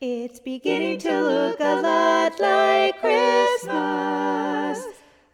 It's beginning to look a lot like Christmas.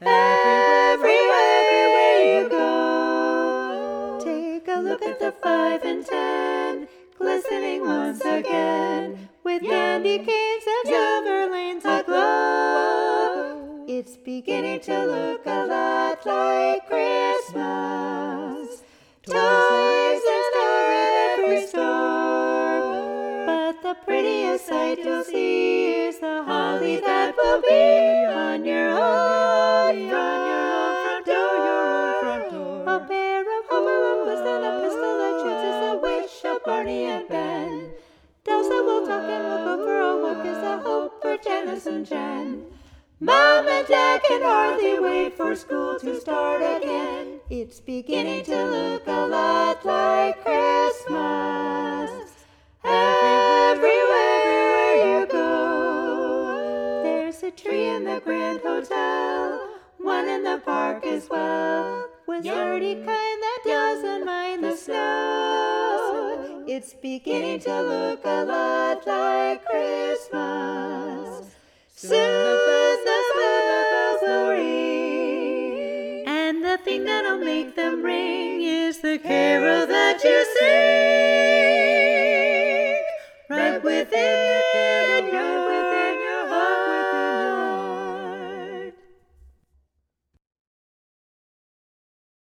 Everywhere you go. Take a look at the 5 and 10, glistening once again, with candy canes and silver lanes aglow. It's beginning to look a lot like Christmas. Toys in store at every store, but the prettiest sight you'll see is the holly that will be on your own front door. A pair of hoops and a pistol that shoots is a wish of Barney and Ben. Delsa will talk and we'll go for a walk is a hope for Janice and Jen. Mom and Dad can hardly wait for school to start again. It's beginning to look a lot like Christmas. Everywhere you go. There's a tree in the Grand Hotel, one in the park as well, with sturdy kind that doesn't mind the snow. It's beginning to look a lot like Christmas. Soon the bells will ring, and the thing that'll make them ring is the carol that you sing right within